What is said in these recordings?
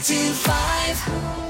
92.5.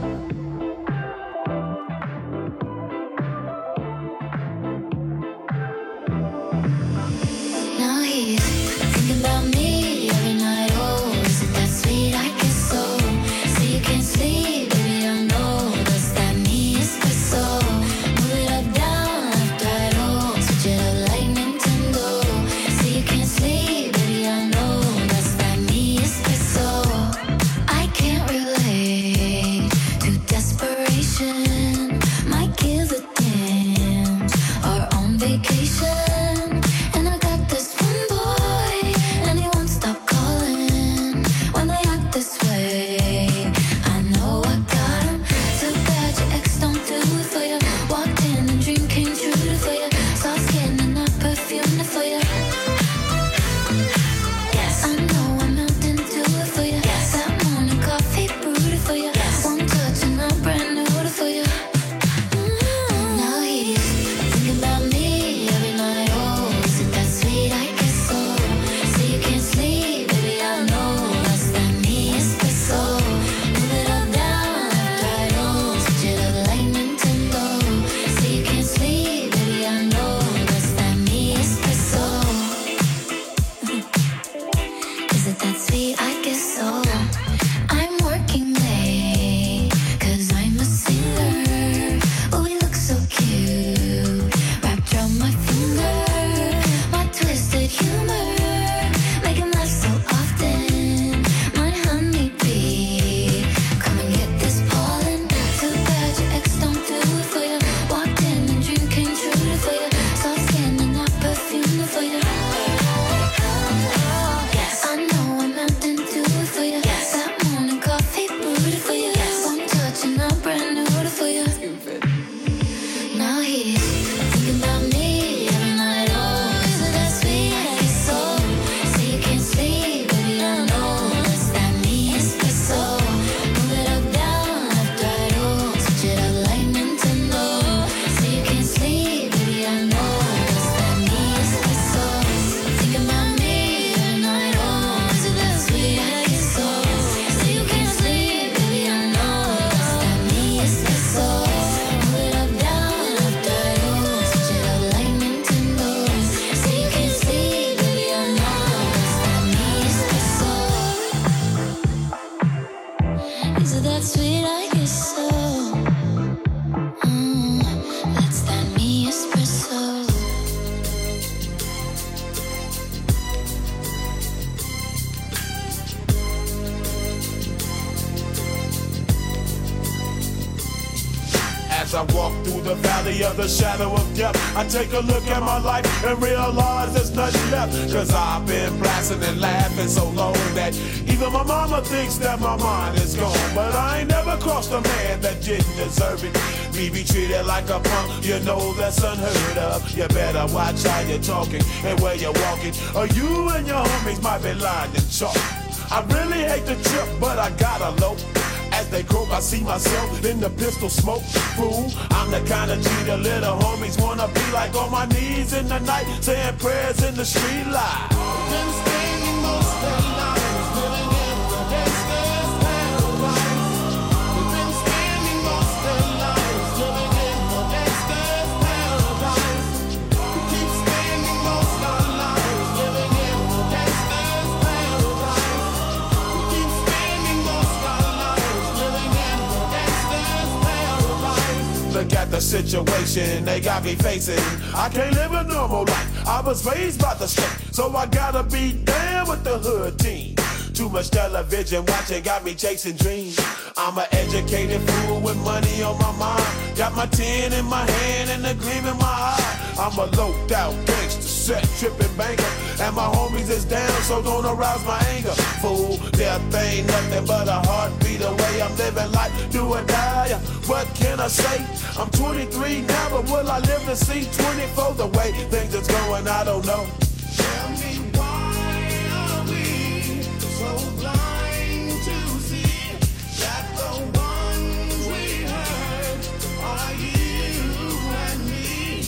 As I walk through the valley of the shadow of death, I take a look at my life and realize there's nothing left. Cause I've been blasting and laughing so long that even my mama thinks that my mind is gone. But I ain't never crossed a man that didn't deserve it. Me be treated like a punk, you know that's unheard of. You better watch how you're talking and where you're walking, or you and your homies might be lying in chalk. I really hate the trip, but I gotta low. As they croak, I see myself in the pistol smoke. Fool, I'm the kind of G the little homies wanna be like, on my knees in the night, saying prayers in the street light. Been spending most of their lives living in the gangster's paradise. We've been spending most of their lives living in the gangster's paradise. We keep spending most of our lives living in the gangster's paradise. We keep spending most of our lives living in the gangster's paradise. Look at the situation they got me facing. I can't live a normal life. I was raised by the state, so I gotta be down with the hood team. Too much television watching got me chasing dreams. I'm an educated fool with money on my mind. Got my tin in my hand and a gleam in my eye. I'm a loped out gangster, set tripping banker, and my homies is down, so don't arouse my anger. Fool, death ain't nothing but a heartbeat away. I'm living life, do or die. What can I say? I'm 23 now, but will I live to see 24? The way things is going, I don't know. Tell me why are we so blind to see that the ones we hurt are you and me?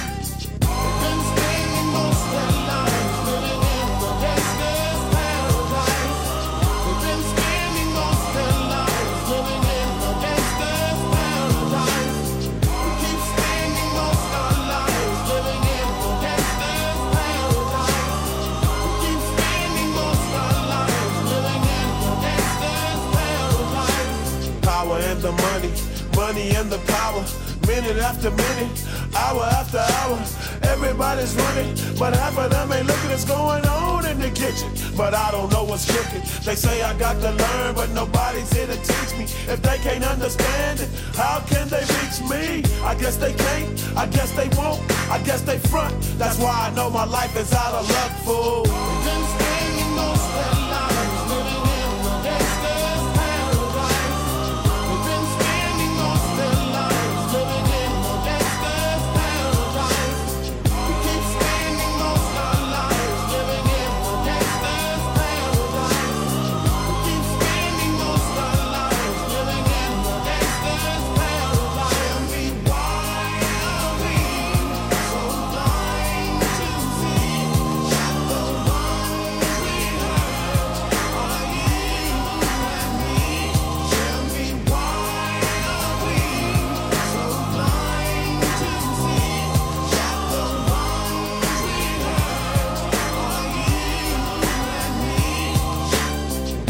We've been spending most of our lives living in the gangster's paradise. We've been spending most of our money and the power. Minute after minute, hour after hour, everybody's running, but half of them ain't looking what's going on in the kitchen. But I don't know what's cooking. They say I got to learn, but nobody's here to teach me. If they can't understand it, how can they reach me? I guess they can't, I guess they won't, I guess they front. That's why I know my life is out of luck, fool. We've been spending most of our lives living in a gangster's paradise. We've been spending most of our lives living in a gangster's paradise. We keep spending most of our lives living in a gangster's paradise. We keep spending most of our lives living in a gangster's paradise. Tell me why are we so blind to see that the ones we hurt are you and me? Tell me why are we so blind to see that the ones we hurt are you and me?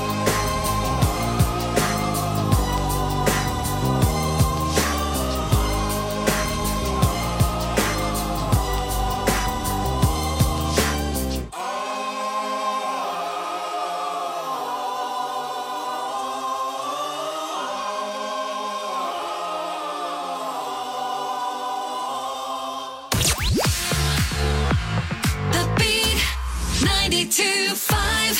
The Beat 92.5.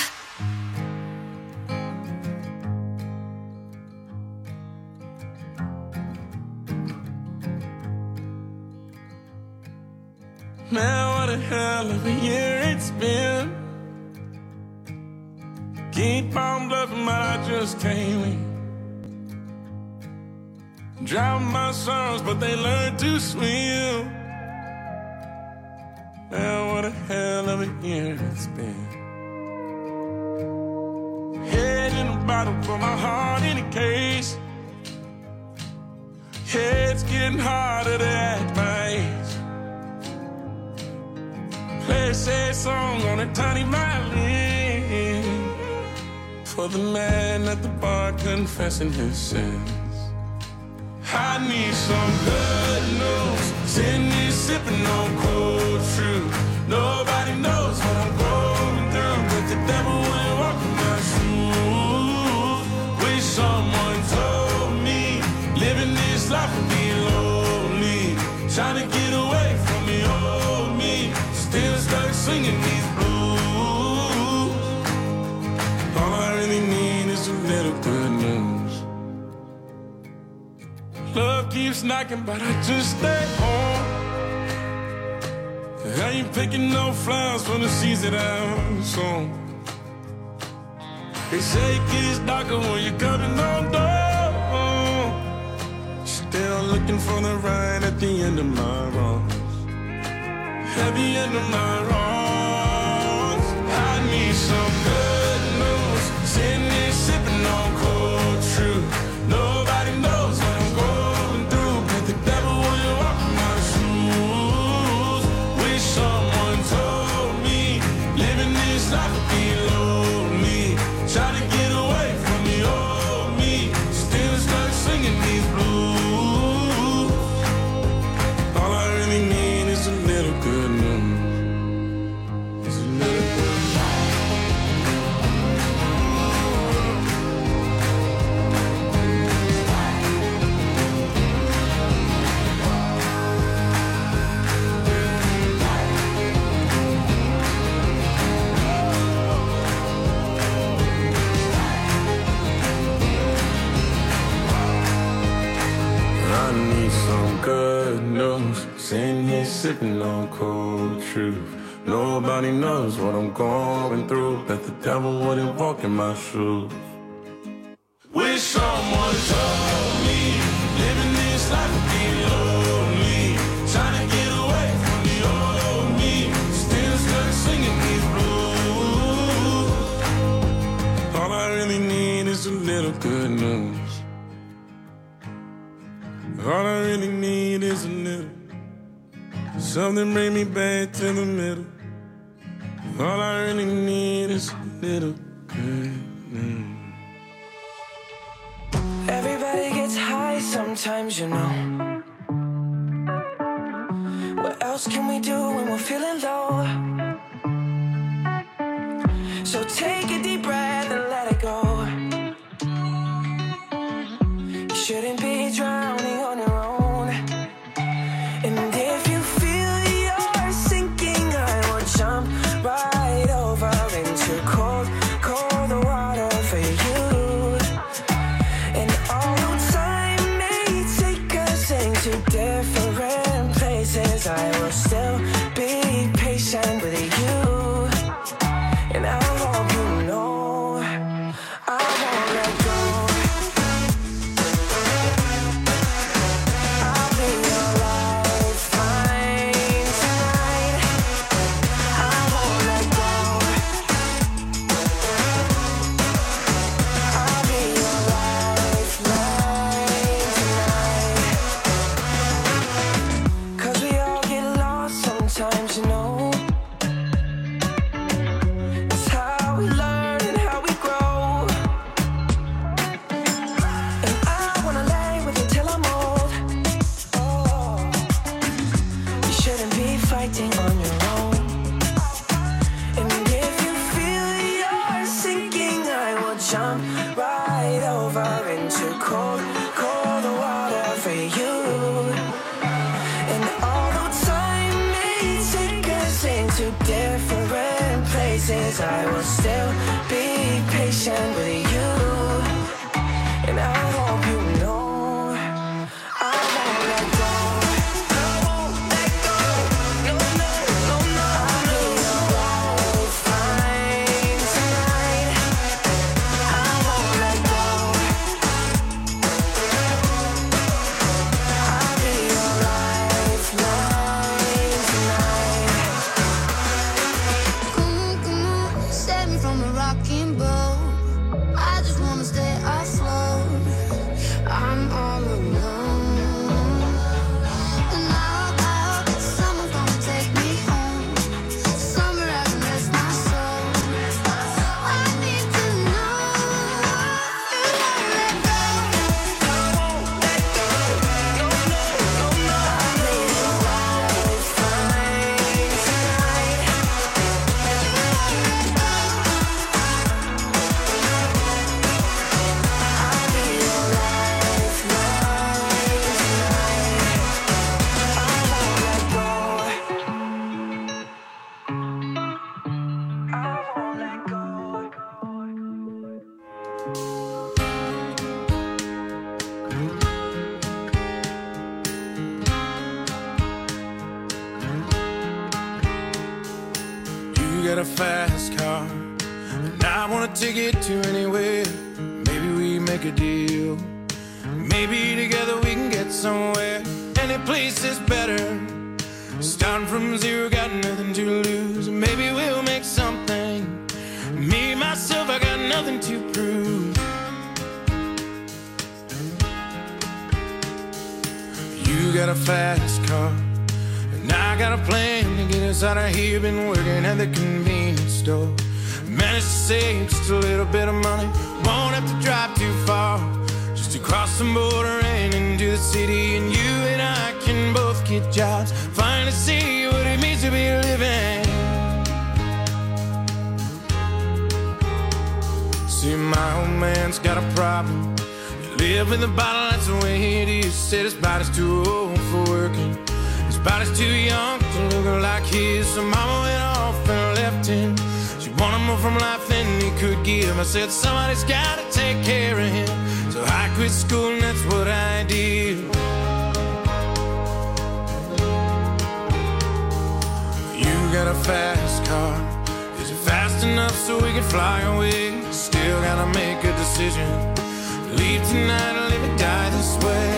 Man, what a hell of a year it's been. Keep on bluffing, but I just can't win. Drown my sons, but they learn to swim. Man, what a hell of a year it's been. Head in a bottle, put my heart in a case. Head's getting harder to act my age. Play a sad song on a tiny violin for the man at the bar confessing his sins. I need some good news. Sitting here sipping on cold truth. Nobody knows what I'm going through, but the devil ain't walking my shoes. Wish someone told me living this life would be lonely. Trying to get away from the old me. Still stuck singing these blues. All I really need is a little good news. Love keeps knocking, but I just stay home. I ain't picking no flowers from the seeds that I've sown. They say it gets darker when you're coming on door. Still looking for the right at the end of my wrongs. At the end of my wrongs, I need some good news. Sitting here sipping on cold truth. Nobody knows what I'm going through, but the devil will walk in my shoes. Wish someone told me living this life would be lonely. Try to get away from the old me. Still stuck singing these blues. All I really need is a little good news. It's a little good news. I need some good news. Sitting here sipping on cold truth. Nobody knows what I'm going through. Bet the devil wouldn't walk in my shoes. Wish someone told me living this life would be lonely. Trying to get away from the old me. Still stuck singing these blues. All I really need is a little good news. All I really need is a little. Something bring me back to the middle. All I really need is a little good news. Everybody gets high sometimes. sometimes, you know. What else can we do when we're feeling low? So take a deep breath and let it go. You shouldn't be drowning on your own. And if you feel you're sinking, I will jump right over into cold, cold water for you. And although time may take us into different places, I will still be patient with you. And I hope you know I won't let go. I'll be your lifeline tonight. I won't let go. I'll be your lifeline tonight. 'Cause we all get lost sometimes, you know. On your own. And if you feel you're sinking, I will jump right over into cold, cold water for you. And although time may take us into different places, I will still be patient with you. And I hope you know I won't let go. Got a fast car, and I wanna take it to anywhere. Maybe we make a deal. Maybe together we can get somewhere. Any place is better. Starting from zero, got nothing to lose. Maybe we'll make something. Me, myself, I got nothing to prove. You got a fast car, and I got a plan to get us out of here. Been working at the convenience store. Managed to save just a little bit of money. Won't have to drive too far, just to cross the border and into the city. And you and I can both get jobs, finally see what it means to be living. See, my old man's got a problem. He live with a bottle, that's the way it is. Said his body's too old for working. His body's too young to look like his. So mama went off and left him. She wanted more from life than he could give. I said somebody's gotta take care of him. So I quit school and that's what I did. You got a fast car. Is it fast enough so we can fly away? Still gotta make a decision. Leave tonight or live and die this way.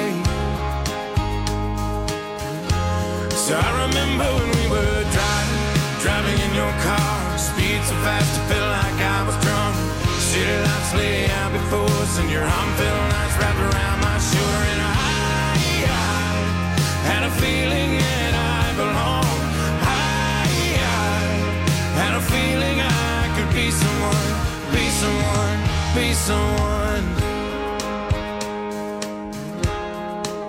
So I remember when we were driving in your car. Speed so fast it felt like I was drunk. City lights lay out before us, and your arm felt nice wrapped around my shoulder. And I had a feeling that I belonged. I had a feeling I could be someone, be someone, be someone.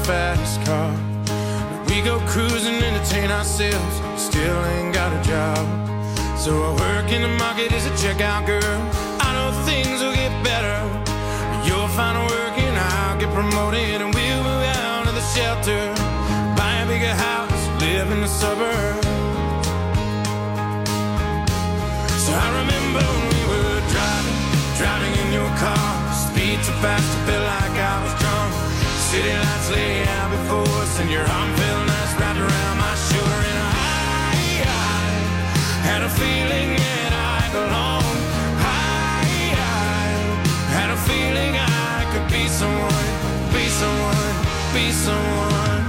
fast car. We go cruising, entertain ourselves, still ain't got a job. So I work in the market as a checkout girl. I know things will get better. You'll find work and I'll get promoted, and we'll move out of the shelter, buy a bigger house, live in the suburbs. So I remember when we were driving in your car, speed so fast I felt like I was drunk. City lights lay out before us, and your arm felt nice wrapped around my shoulder. And I had a feeling that I belonged. I had a feeling I could be someone, be someone, be someone.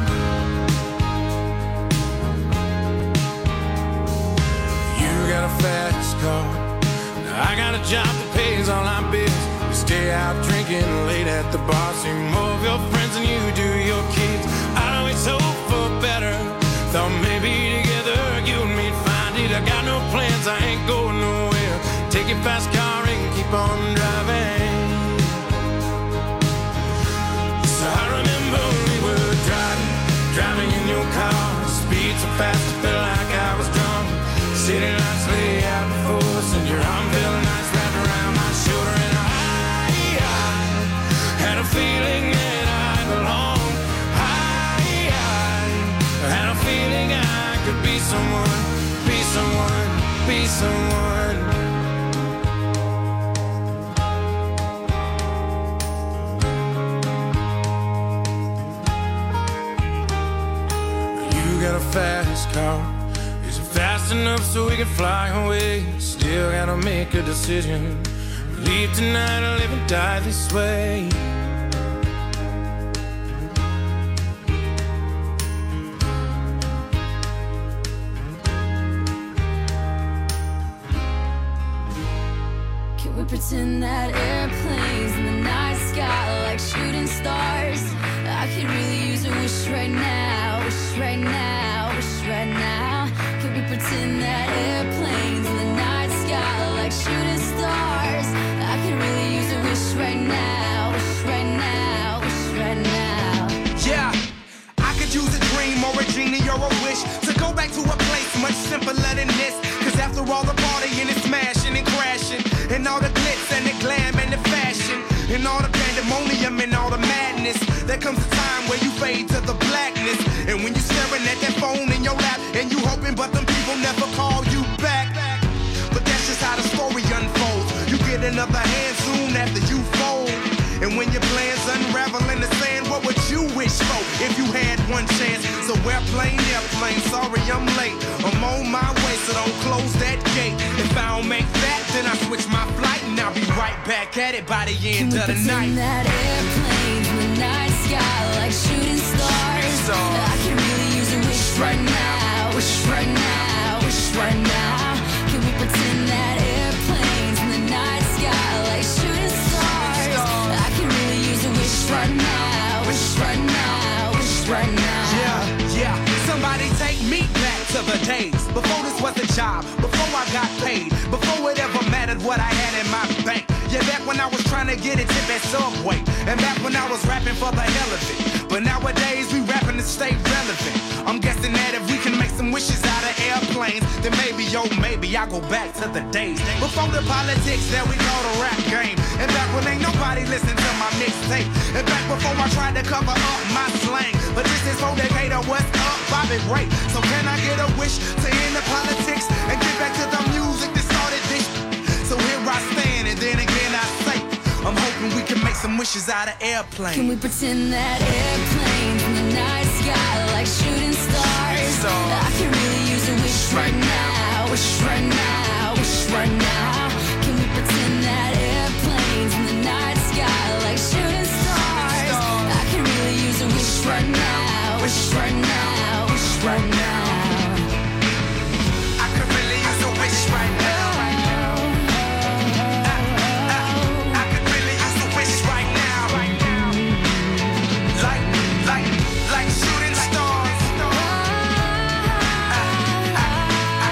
You got a fast car, I got a job that pays all our bills. We stay out drinking late at the bar, see more of your friends than you do your kids. I always hope for better, thought maybe together you and me'd find it. I got no plans, I ain't going nowhere. Take your fast car and keep on driving. So I remember when we were driving in your car, speed so fast I felt like I was drunk. City lights lay out before us, and your arm felt nice wrapped around my shoulder. And I had a feeling that I belonged. I had a feeling I could be someone, be someone, be someone. You got a fast car, is it fast enough so we can fly away? Still gotta make a decision, leave tonight or live and die this way. Pretend that airplanes in the night sky like shooting stars. I could really use a wish right now, wish right now, wish right now. Could we pretend that airplanes in the night sky like shooting stars? I could really use a wish right now, wish right now, wish right now. Yeah, I could use a dream or a genie or a wish to go back to a place much simpler than this. Cause after all the partying and smashing and crashing, and all the glitz and the glam and the fashion, and all the pandemonium and all the madness, there comes a time where you fade to the blackness. And when you staring at that phone in your lap, and you hoping but them people never call you back. But that's just how the story unfolds. You get another hand soon after you fold. And when your plans unravel in the sand, what would you wish for if you had one chance? So airplane, sorry I'm late. I'm on my way, so don't close that gate. If I don't make that, then I switch my flight, and I'll be right back at it by the end of the night. That airplanes in the night sky like shooting stars. I can really use a wish right now, wish right now, wish right now. Can we pretend that airplanes in the night sky like shooting stars? I can really use a wish right now, wish right now, wish right now. Yeah, somebody take me back to the days before this was a job, before I got paid, before it ever mattered what I had in my bank. Yeah, back when I was trying to get a tip at Subway, and back when I was rapping for the hell of it. But nowadays we rapping to stay relevant. I'm guessing that if we can make some wishes out of airplanes, then maybe, maybe I go back to the days before the politics that we call the rap game. And back when ain't nobody listened to my mixtape. And back before I tried to cover up my slang. But this is for Decatur, what's up, Bobby Ray. So can I get a wish to end the politics and get back to the music that started this? So here I stand, and then again I say, I'm hoping we can make some wishes out of airplanes. Can we pretend that airplanes in the night sky like shooting stars? I can really use a wish right now, wish right now, wish right now. Can we pretend that airplanes in the night sky like shooting stars? I can really use a wish right now, wish right now, wish right now. I could really use a wish right now. Like shooting stars.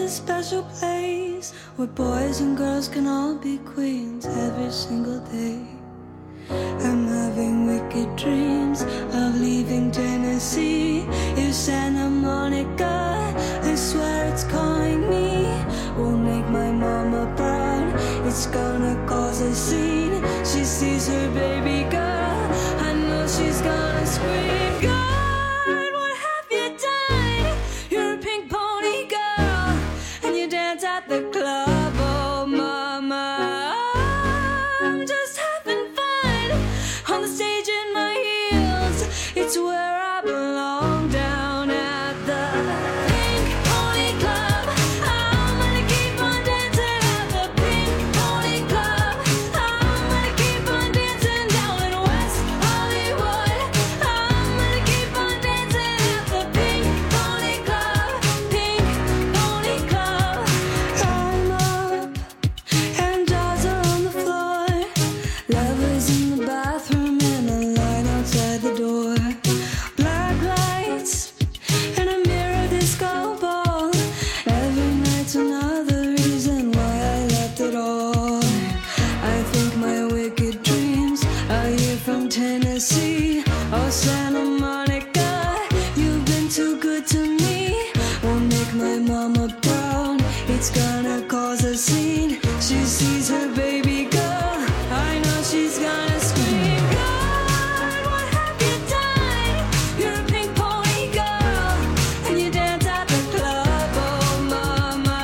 a special place where boys and girls can all be queens every single day. I'm having wicked dreams of leaving Tennessee. If Santa Monica, I swear it's calling me, won't make my mama proud. It's gonna cause a scene. She sees her baby girl, I know she's gonna scream. God, what have you done? You're a pink pony girl, and you dance at the club. Oh mama, I'm just having fun on the stage in my heels. It's where I belong, down at the Pink Pony Club. I'm gonna keep on dancing at the Pink Pony Club. I'm gonna keep on dancing down in West Hollywood. I'm gonna keep on dancing at the Pink Pony Club. Pink Pony Club. I'm up and dolls are on the floor. Lovers in the bathroom and a line outside the door. Black lights and a mirror disco ball. Every night's another reason why I left it all. I think my wicked dreams are here from Tennessee. Oh Santa Monica, you've been too good to me. Won't make my mama proud. It's gonna cause a scene. She sees her baby girl, I know she's gonna scream. God, what have you done? You're a pink pony girl, and you dance at the club. Oh mama,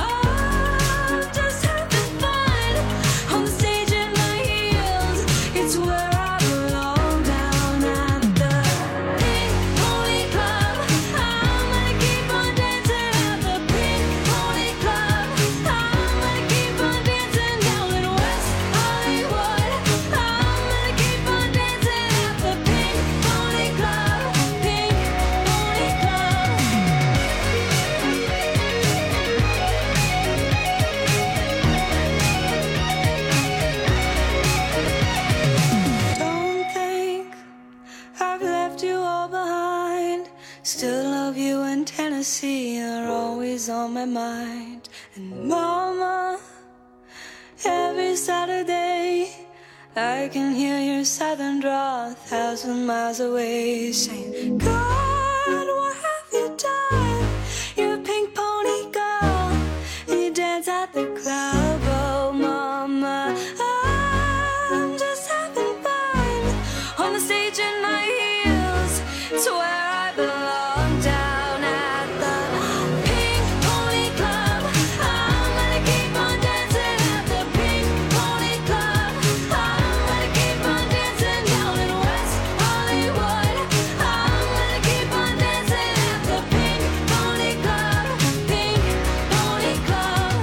I'm just having fun on the stage in my heels. It's where I belong, down at the Pink Pony Club. I'm gonna keep on dancing at the Pink Pony Club. I'm gonna keep on dancing down in West Hollywood. I'm gonna keep on dancing at the Pink Pony Club. Pink Pony Club. Don't think I've left you all behind. Still love you, and Tennessee are always on my mind. And mama, every Saturday I can hear your southern drawl 1,000 miles away, saying, God, what have you done? You're a pink pony girl, and you dance at the club. Oh mama, I'm just having fun on the stage in my heels. It's where I belong, down at the Pink Pony Club. I'm gonna keep on dancing at the Pink Pony Club. I'm gonna keep on dancing down in West Hollywood. I'm gonna keep on dancing at the Pink Pony Club. Pink Pony Club.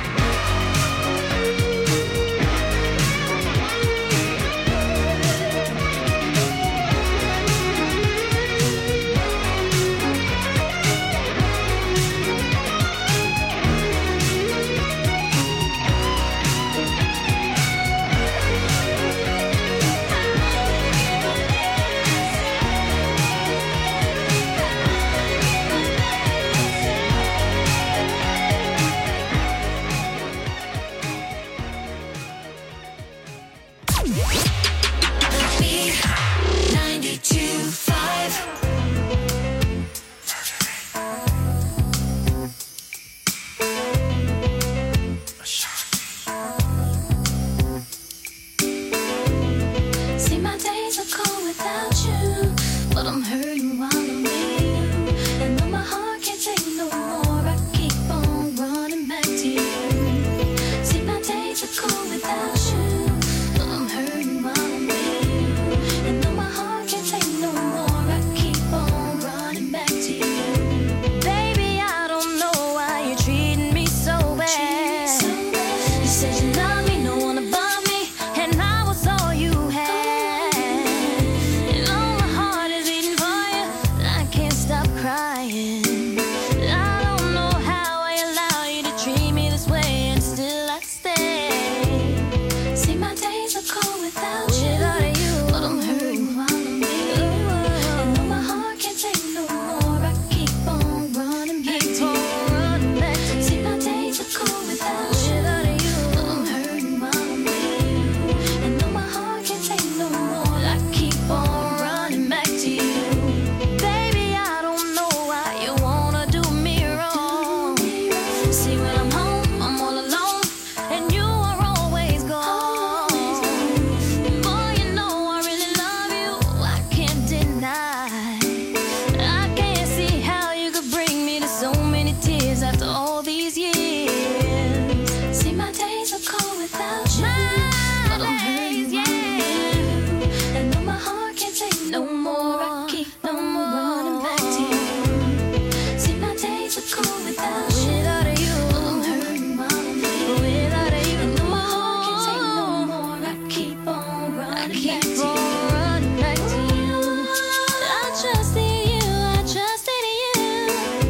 Beat 92.5. See, my days are cold without you, but I'm hurting while I'm with you. And though my heart can't take no more, I keep on running back to you. See, my days are cold without you, but I'm hurting while I'm with you. And though my heart can't take no more, I keep on running back to you. Baby, I don't know why you're treating me so bad. You said you love me, no one above me, and I was all you had. And all my heart is beating for you, I can't stop crying. I don't know how I allow you to treat me this way, and still I stay. See, my days are cold without you, but I'm hurting while I'm with you. And though my heart can't take no more, I keep on running back to you. See,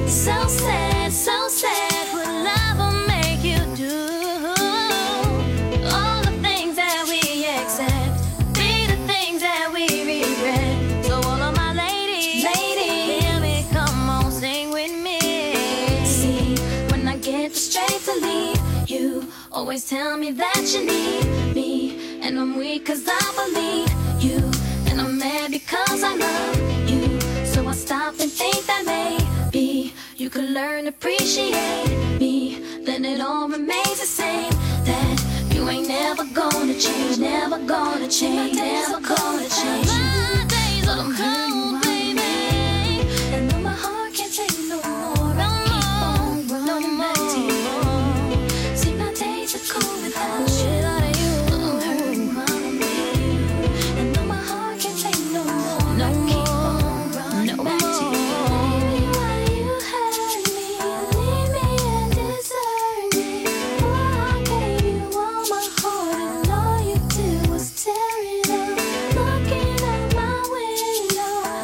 So sad, so sad what love will make you do. All the things that we accept be the things that we regret. So all of my ladies, hear me, come on, sing with me. See, when I get the strength to leave, you always tell me that you need me. And I'm weak cause I believe you, and I'm mad because I love you. So I stop and think that maybe you could learn to appreciate me. Then it all remains the same, that you ain't never gonna change, never gonna change, never gonna change. My days are cold, baby, and though my heart can't take no more, I keep on running back to you. See, my days are cold without you. I'm hurting while I'm with you, and though my heart can't take no more, I keep on running back to you. Baby, why you hurt me, leave me and desert me? Oh, I gave you all my heart, and all you did was tear it up. Looking out my window,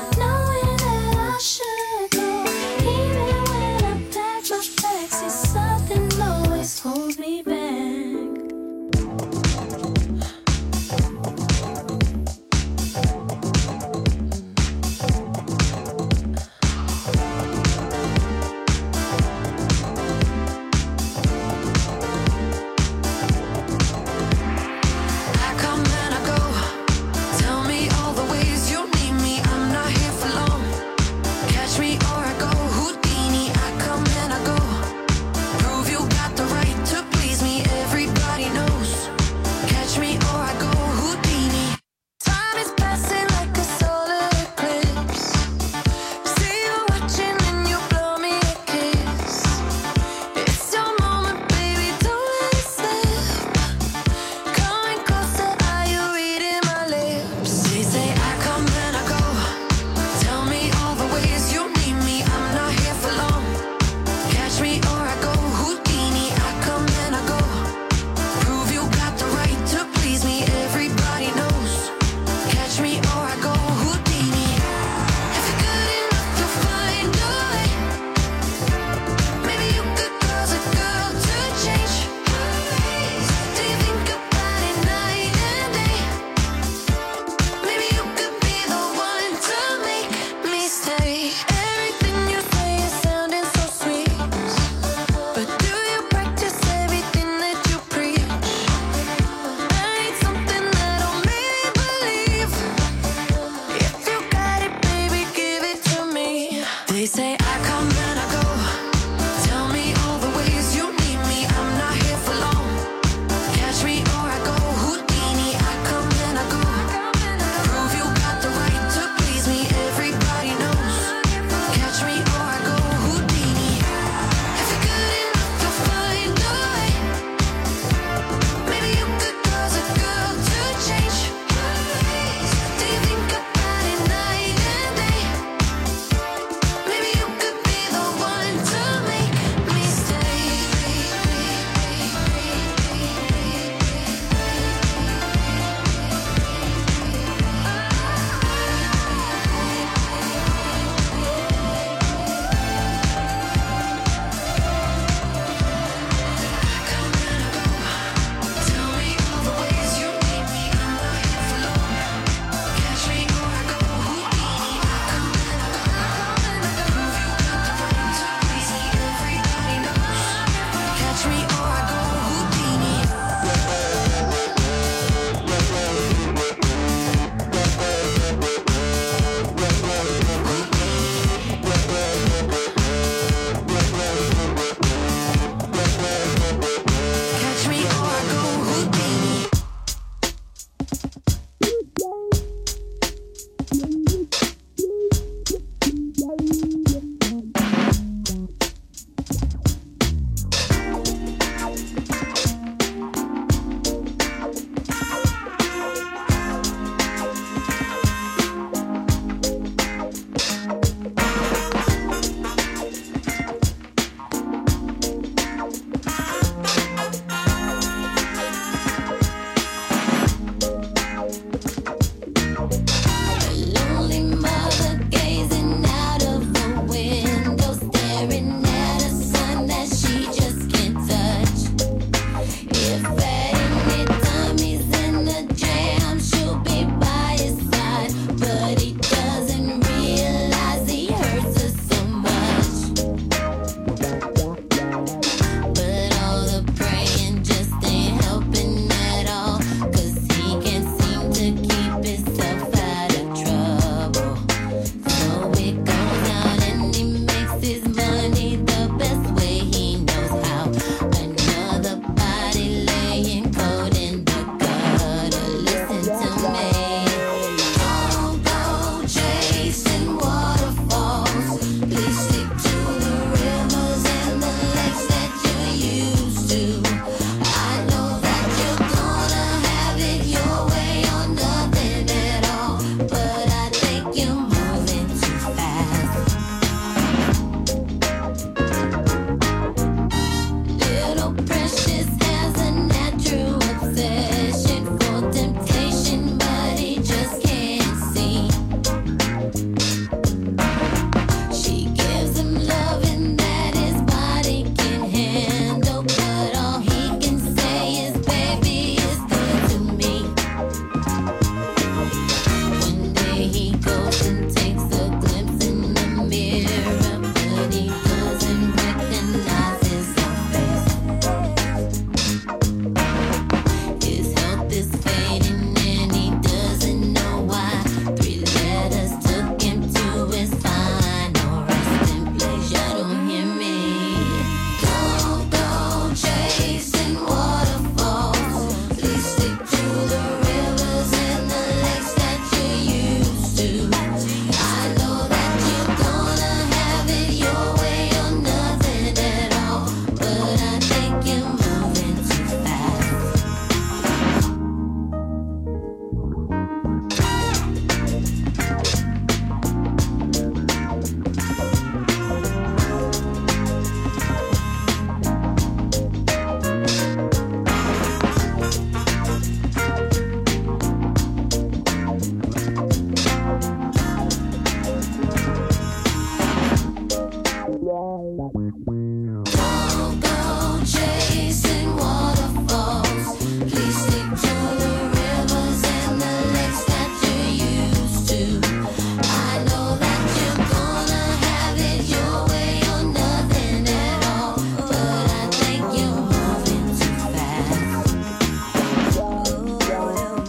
and recognizes her face. His health is fading and he doesn't know why. 3 letters took him to his final resting place. You don't hear me. Don't go chasing waterfalls. Please stick to the rivers and the lakes that you used to. I know that you're gonna have it your way or nothing at all, but I think you're moving too fast. Don't go chasing waterfalls. Please stick to the rivers and the lakes that you used to. I know that you're gonna have it your way or nothing at all, but I think you're moving too fast. Don't go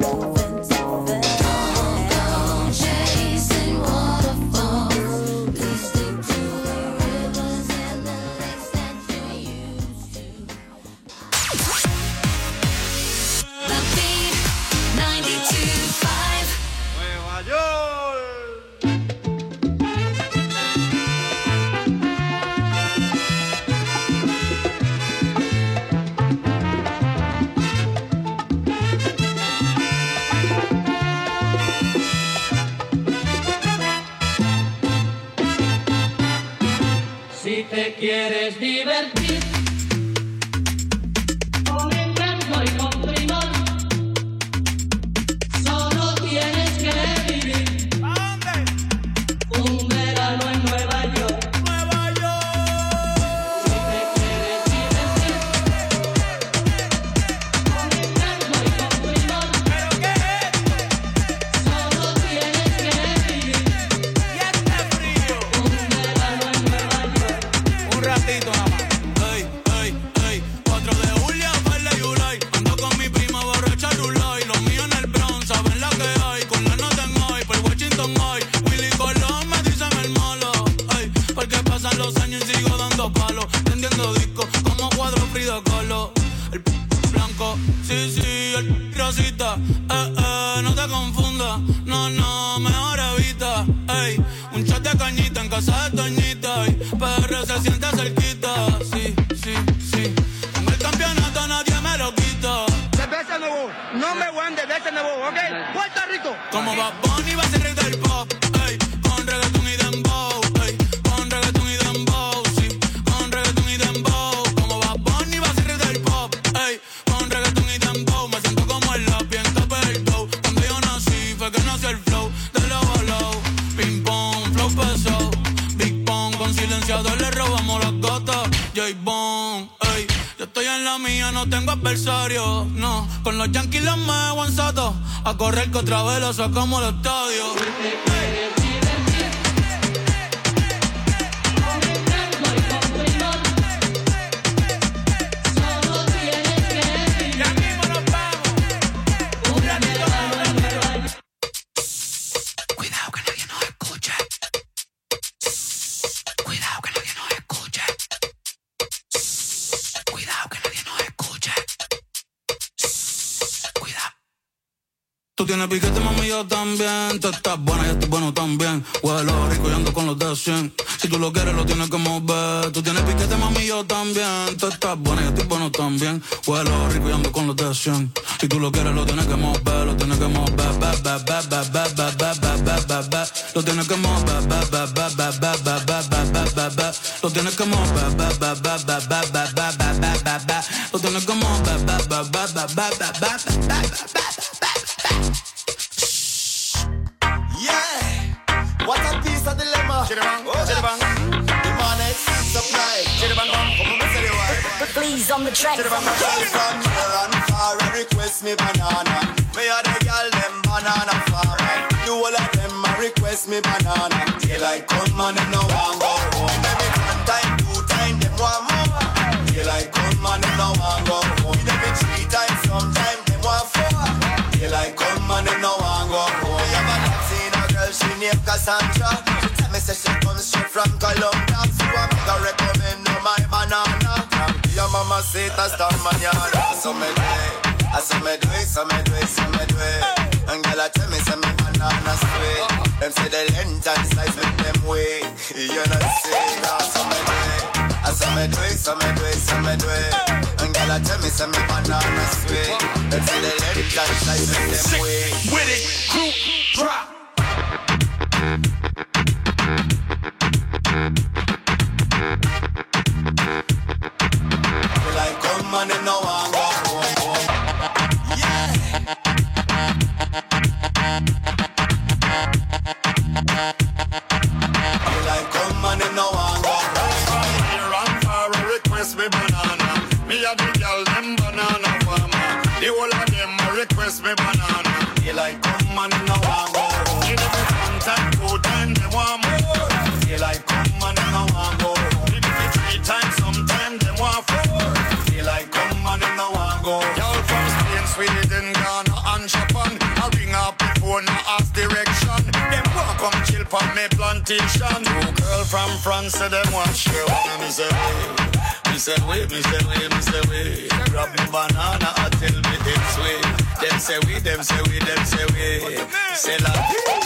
chasing waterfalls. Please stick to the rivers and the lakes that you used to. The Beat 92.5. Nueva York. Si te quieres divertir con encanto y con primor, solo tienes que vivir un verano en Nueva York. Si te quieres divertir con encanto y con primor, solo tienes que vivir un verano en Nueva York. Un ratito nada más. Ey, ey, ey, 4 de julio, Farley y Ulay. Ando con mi prima borracha Rulay. Los míos en el Bronx, saben la que hay. Con la nota en hoy, por Washington hoy. Willy Colón me dicen el malo. Ey, porque pasan los años y sigo dando palos. Vendiendo discos como cuadro Frida Kahlo. El blanco, sí, sí, el rosita. No te confundas. No, no, mejor evita. Ey, un shot de cañita en casa de Toñita. Ey, PR se siente cerquita. Sí, sí, sí. Tengo el campeonato, nadie me lo quita. Cerveza nuevo, number one de cerveza nuevo, ¿ok? Puerto Rico. Como Bad Bunny va a ser rey del pop. Ey, con reggaeton y dembow. Ey, con reggaeton y dembow. Sí, con reggaeton y dembow. Como Bad Bunny va a ser rey del pop. Ey, con reggaeton y dembow. Me siento como el lápiz en tope del dough. Cuando yo nací fue que nació el flow de low a low. Ping pong, flow pesado. Big Pong, con silenciador le robamos las gotas. J-Bone, ey, yo estoy en la mía, no tengo adversario. No, con los Yankees los me en Soto. A correr que otra vez lo sacamos al estadio. Con encanto y con primor, solo tienes que vivir Ya mismo nos vamos. un verano en Nueva York. Cuidado que nadie nos escuche. Cuidado que nadie nos escuche. Cuidado que nadie nos escuche. Cuidado. Tú tienes piquete, mami, yo también. Tú estás buena, yo estoy bueno también. Huelo rico y ando con los de 100. Si tú lo quieres, lo tienes que mover. Tú tienes piquete, mami, yo también. Tú estás buena, yo estoy bueno también. Huelo rico y ando con los de 100. Si tú lo quieres, lo tienes que mover. Lo tienes que mover. Lo tienes que mover. Lo tienes que mover. Lo tienes que mover. Yeah, what a piece of dilemma. Chiribang, Chiribang. The man is supply. Chiribang, come on, say the word. Please on the track. Chiribang, from near and far, request me banana. Me a the girl them banana farmer. You all of them a request me banana. Daylight come and them no want go home. Every one time, 2 times. Cassandra. She tell me say she comes straight from Colombia. So I'm gonna recommend no my banana. Your mama say that's the manana. So me do it, so me do it, so me do it, so me do it. And girl I tell me say me banana sweet. Them say the length and size make them wait. You know say that. So me do it, so me do it, so me do it, so me do it. And girl I tell me say me banana sweet. Them say the length and size make them wait. With it, crew, drop. Like come on and no one go home. Yeah. Like come on and no one go home. Here and far request me banana. Me a the girl them banana farmer. The whole of them request me banana. They like come on and no one go home. Give me 1 time, 2 time, them want more. They like come on and no one go home. Give me 3 times, sometime them want 4. They like come on and no one go home. Y'all from Spain, Sweden, Ghana and Japan. I ring up the phone, I ask direction. Them want come chill for me plantation. Two girl from France, say them want share. Me say wait, me say wait. Grab me banana, I tell me it's way. Them say we. Say la.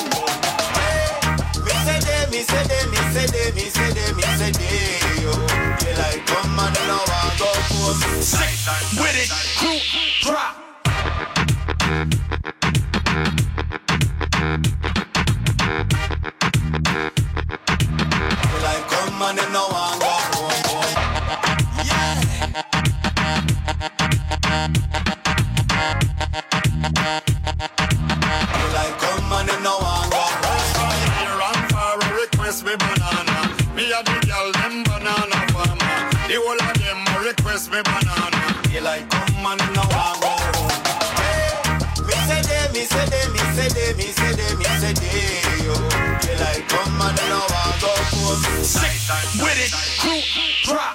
Me say they, yo. They like come on and no one go home. Sick with it, crew, drop. They like come on and no one go home. Yeah. They like come on and no one go home. Here and far request me banana. Me a the girl them banana farmer. The whole of them request me banana. They like come on and no one go home. Me say they, yo. They like come on and no one go home. Sick with it, crew, drop.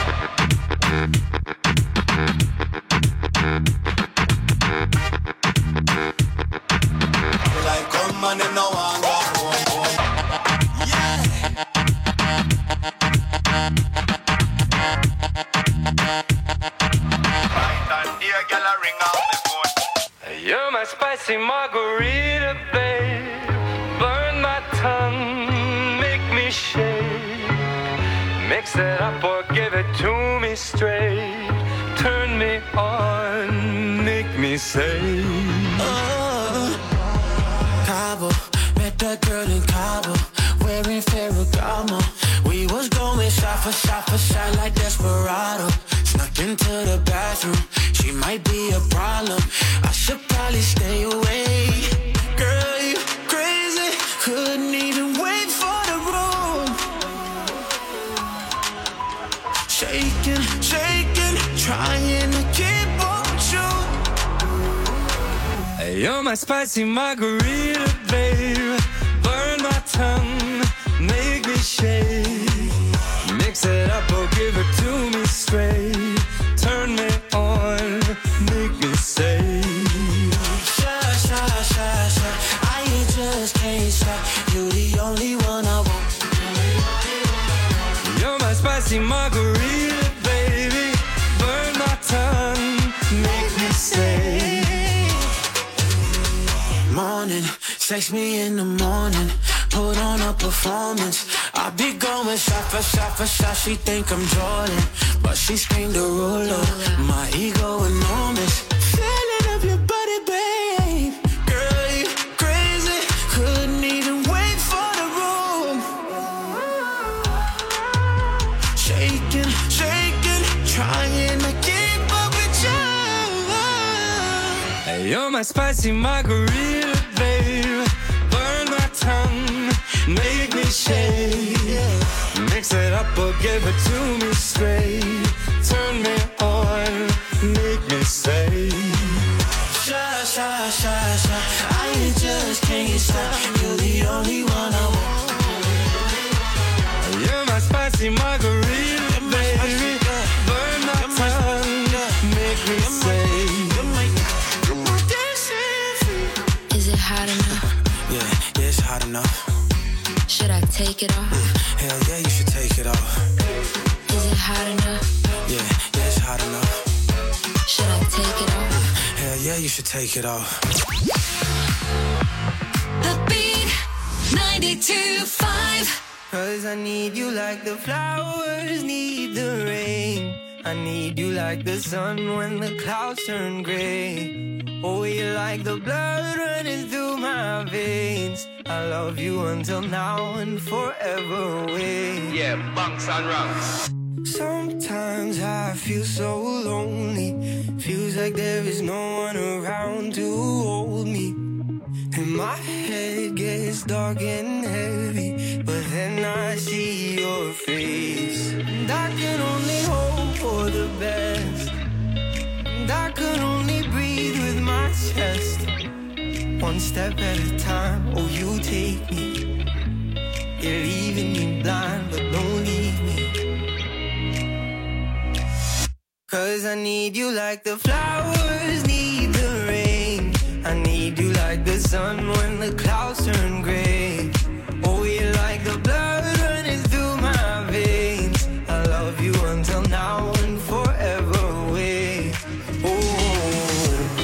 They like come on and no one go home. Yeah. Here, girl, I ring out the phone. You're my spicy margarita, babe. Burn my tongue, make me shake. Mix it up or give it to me straight. Turn me on, make me say. Cabo, met that girl in Cabo, wearing Ferragamo. We was going shot for shot like Desperado. Snuck into the bathroom, she might be a problem. I should probably stay away. Girl, you crazy, couldn't even wait for the room. Shaking, trying to keep up with you. You're my spicy margarita, babe. Burn my tongue, make me shake. Mix it up or give it to me straight. Turn me on, make me say. Shy, I just can't stop. You're the only one I want. You're my spicy margarita, baby. Burn my tongue, make me say. Morning, sex me in the morning. Put on a performance. I be going shot for shot. She think I'm Jordan, but she screamed a ruler. My ego enormous. Feeling of your body, babe. Girl, you crazy. Couldn't even wait for the room. Shaking, trying to keep up with you. You're my spicy margarita, babe. Burn my tongue, make me shake. Mix it up or give it to me straight. Turn me on, make me say. Shy, I just can't stop. You're the only one I want. You're my spicy margarita, baby. Burn my tongue, make me say. Is it hot enough? Yeah, it's hot enough. Should I take it off? Hell yeah, you should take it off. Is it hot enough? Yeah, it's hot enough. Should I take it off? Hell yeah, you should take it off. The Beat 92.5. Cause I need you like the flowers need the rain. I need you like the sun when the clouds turn gray. Oh, you're like the blood running through my veins. I love you until now and forever away. Yeah, bunks and rungs. Sometimes I feel so lonely. Feels like there is no one around to hold me. And my head gets dark and heavy, but then I see your face. And I can only hope for the best. And I can only breathe with my chest. One step at a time, oh you take me. You're leaving me blind, but don't leave me. Cause I need you like the flowers need the rain. I need you like the sun when the clouds turn gray. Oh, you're like the blood running through my veins. I love you until now and forever away. Oh, oh,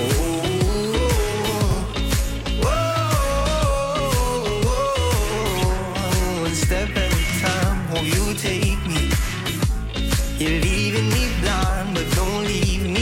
oh, oh, oh. One step at a time, oh, you take me. You're leaving me blind, but don't leave me.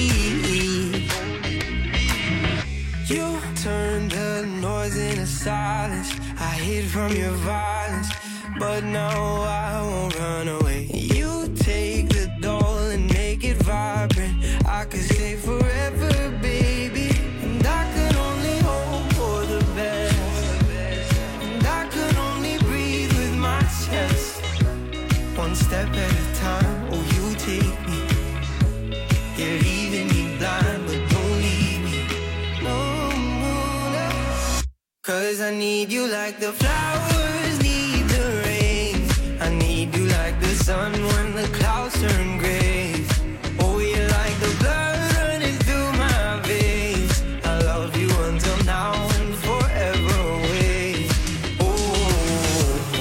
You turned the noise into silence. I hid from your violence, but now I won't run away. You take the doll and make it vibrant. I could stay forever, baby. And I could only hope for the best. And I could only breathe with my chest. One step at a time, oh you take me. You're leaving me blind, but don't leave me. No, no. Cause I need you like the flowers need the rain. I need you like the sun when the clouds turn gray. Oh, you're like the blood running through my veins. I love you until now and forever away. Oh, oh,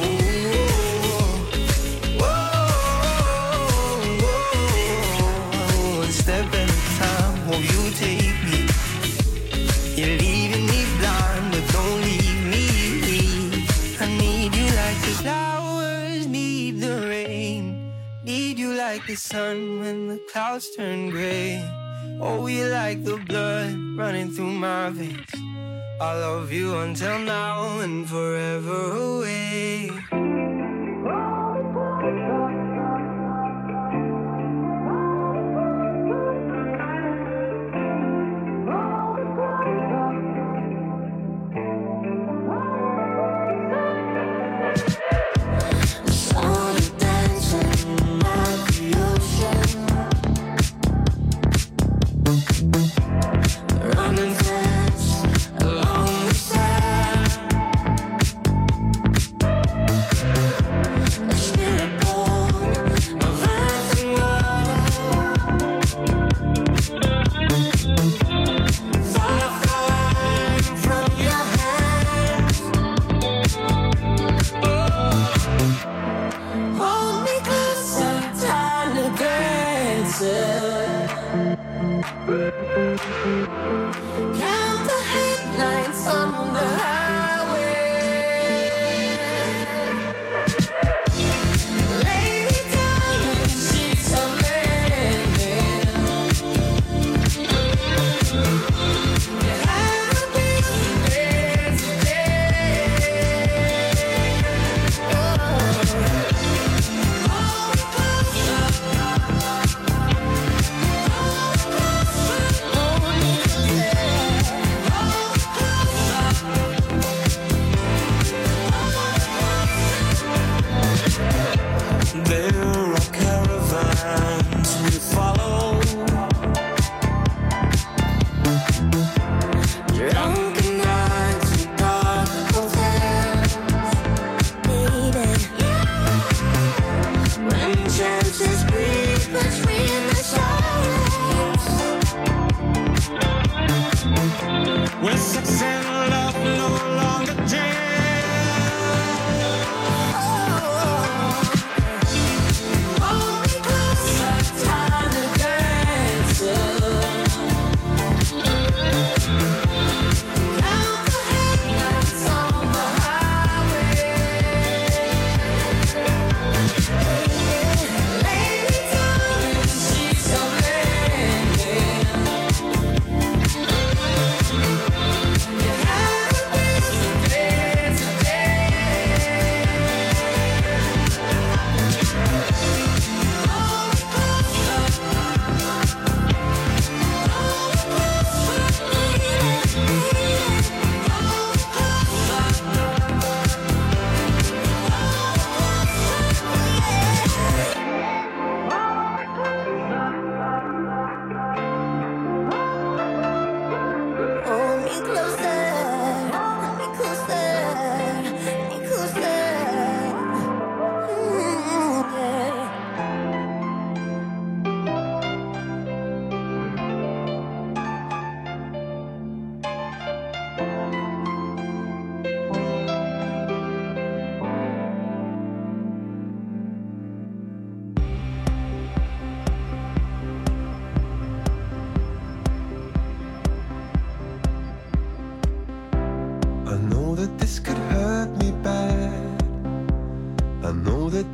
oh, oh, oh. One step at a time, oh you take me. You're leaving me blind, but don't leave me. I need you like the flowers need the rain. Need you like the sun when the clouds turn gray. Oh, you like the blood running through my veins. I love you until now and forever away. Running fast along the sand.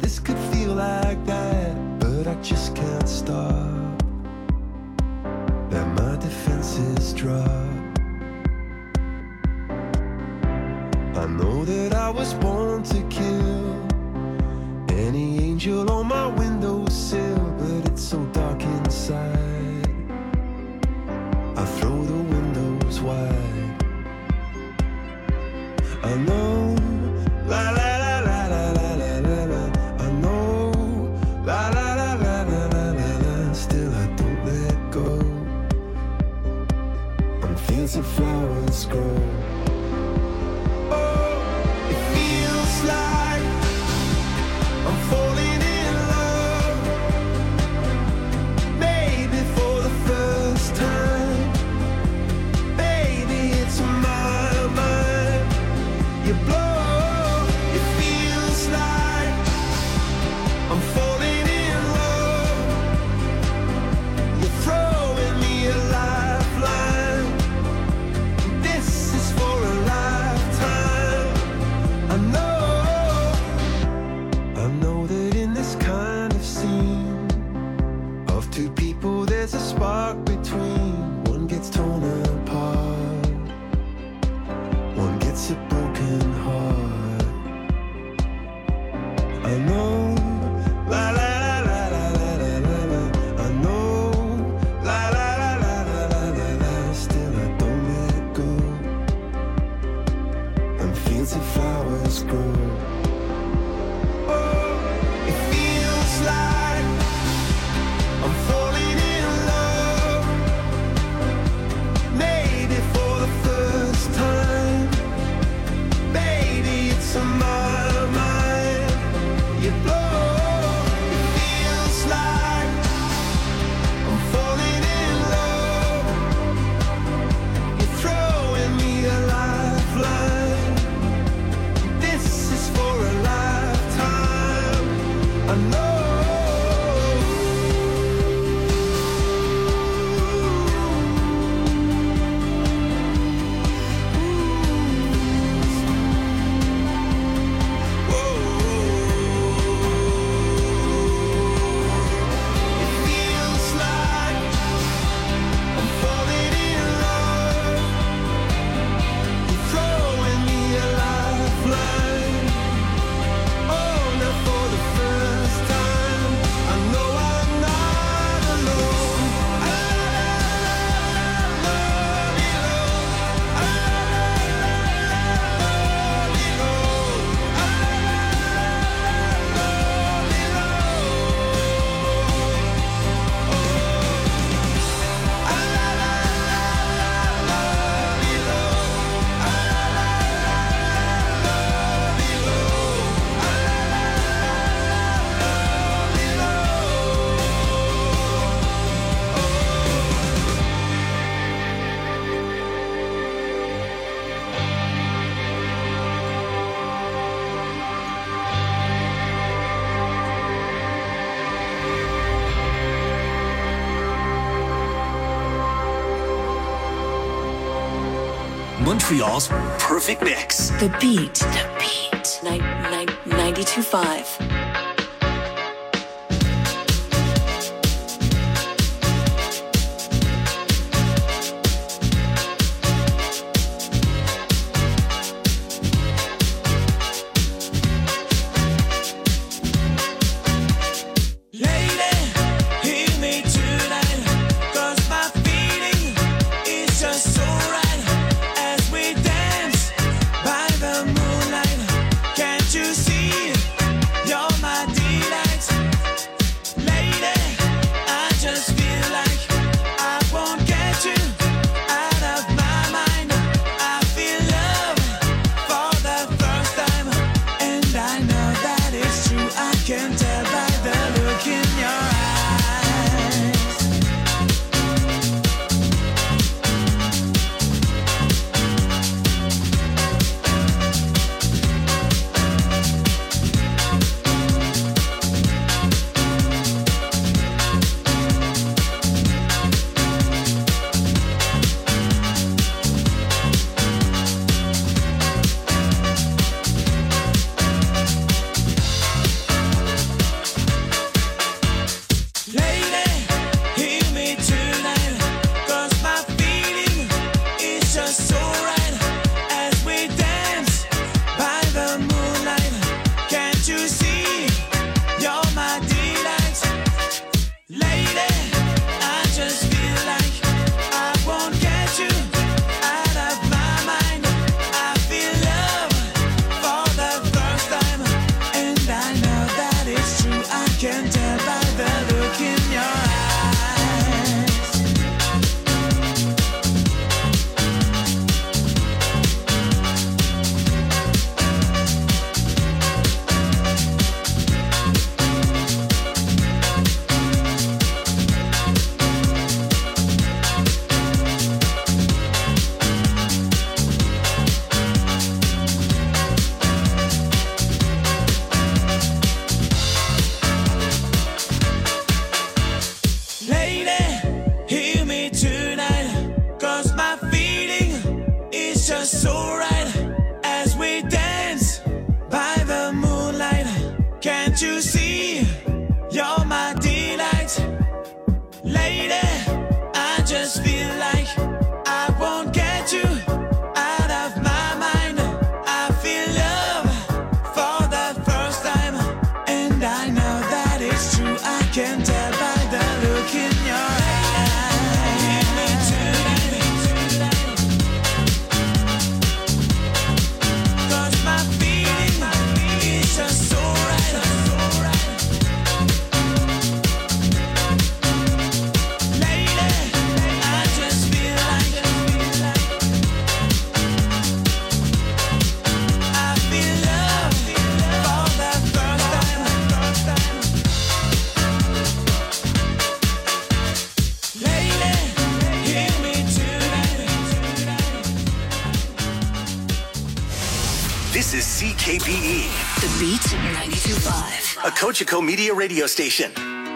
this could feel like that, but I just can't stop. Let my defenses drop. I know that I was born to kill any angel on my windowsill, but it's so dark inside. I throw the windows wide. I know, la la la la la la la la la. I know, la la la la la la la la. Still I don't let go. On fields of flowers grow. Oh, it feels like I'm falling in love. Maybe for the first time. Baby, it's my mind. You blow, it feels like I'm falling in love. You're throwing me a lifeline. This is for a lifetime. I know that in this kind of scene of two people there's a spark between. One gets torn apart, one gets a broken heart. I know, la la la la la la la la la. I know, la la la la la la la la. Still I don't let go. And fields of flowers grow. Oh, it feels like I'm falling in love. Maybe for the first time. Baby, it's on my mind. You blow, it feels like I'm falling in love. You're throwing me a lifeline. This is for a lifetime. I know. It feels like I'm falling in love. You're throwing me a lifeline. Oh, now for the first time, I know I'm not alone. I love you, I love you, Montreal's perfect mix. The Beat. 92.5. Lady, hear me tonight, 'cause my feeling is just so right as we dance by the moonlight. Can't you see you're Lady, hear me tonight, 'cause my feeling is just so right as we dance by the moonlight. Can't you see you're my delight? Lady, I just feel like I won't get you out of my mind. I feel love for the first time, and I know that it's true. I can tell by the look in your eyes. Lady, hear me tonight, 'cause my feeling is just so right as we dance by the moonlight. Can't you see you're my delight? Lady, I just feel like I won't get you out of my mind. I feel love for the first time, and I know that it's true. I can tell by the look in your eyes. Hear me tonight, 'cause my feeling is just so right. Lady, I just feel like I feel love for the first time. Lady, hear me tonight. This is CKPE, The Beat 92.5. a Cogeco Media radio station.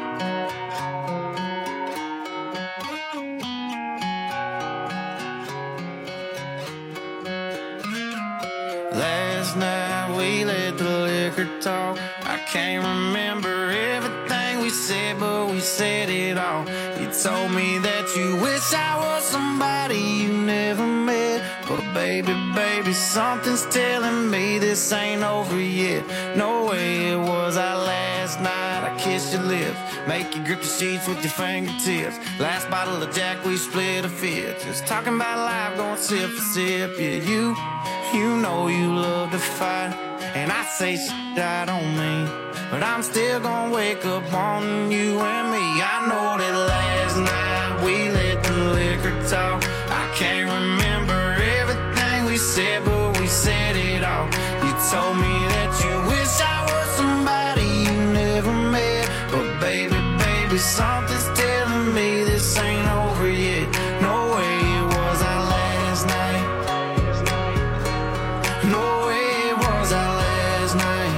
Last night we let the liquor talk. I can't remember everything we said, but we said it all. You told me that you wish I was somebody you never met. But baby, something's telling me this ain't over yet. No way it was our last night. I kissed your lips, make you grip the sheets with your fingertips. Last bottle of Jack, we split a fifth. Just talking about life, going sip for sip. Yeah, you know you love to fight, and I say shit I don't mean, but I'm still gonna wake up on you and me. I know that last night we let the liquor talk. I can't remember everything we said, but we said it all. You told me that you wish I was somebody you never met. But baby, something's telling me this ain't over yet. No way it was our last night. No way it was our last night.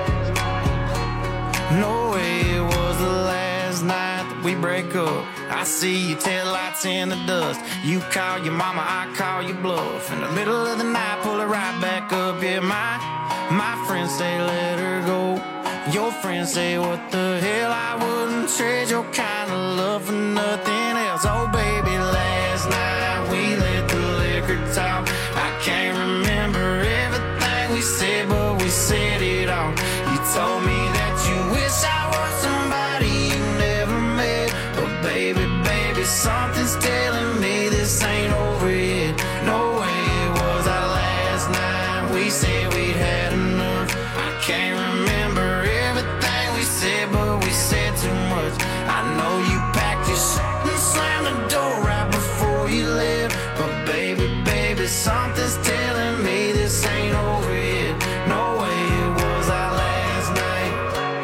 No way it was the last night that we break up. I see your taillights in the dust. You call your mama, I call your bluff. In the middle of the night, pull it right back up. Yeah, my friends say let her go. Your friends say what the hell, I wouldn't trade your kind of love for nothing else. Oh baby, last night we let the liquor talk. I can't remember everything we said, but we said it all. You told me that you wish I was somebody you never met. But baby, something's telling me this ain't over yet. No way it was our last night. We said we'd had enough. I can't remember everything we said, but we said too much. I know you packed your shit and slammed the door right before you left. But baby, something's telling me this ain't over yet. No way it was our last night.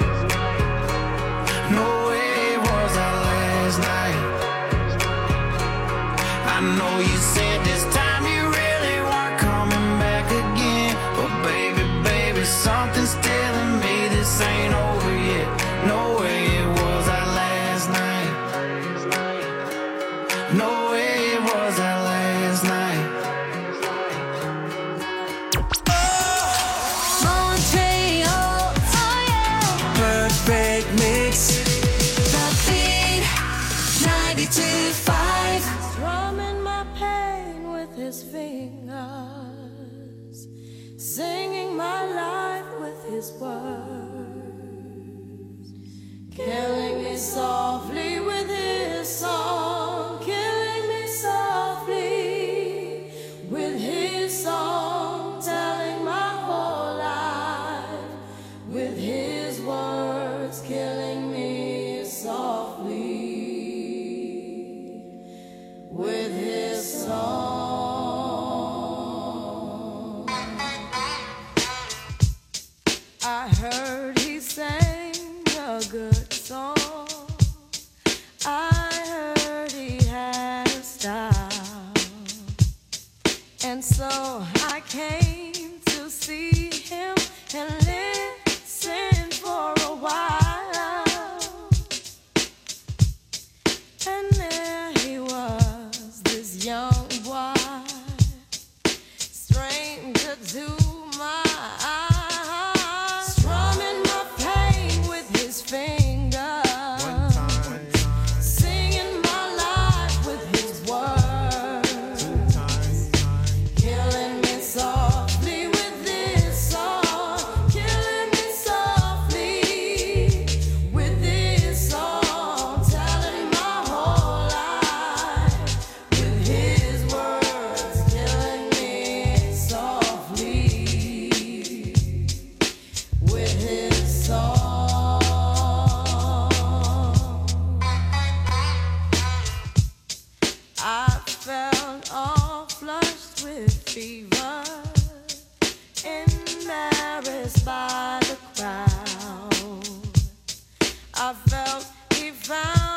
No way it was our last night. I know you said this time you really weren't coming back again. But baby, something's telling me this ain't over yet. No way it was our last night. No way it was our last night. Montreal, oh yeah. Perfect mix. The Beat. singing my life with his words, killing me softly with his song, killing me softly with his song, telling my whole life with his words, killing me softly with his song. I heard he sang a good song. I heard he had a style, and so I came to see him and listen for a while. And there he was, this young boy, stranger to my eyes, strumming my pain with his fingers, singing my life with his words, killing me softly with this song, killing me softly with this song, telling my whole life with his words, killing me softly with his song. I felt all flushed with fever, embarrassed by the crowd. I felt he found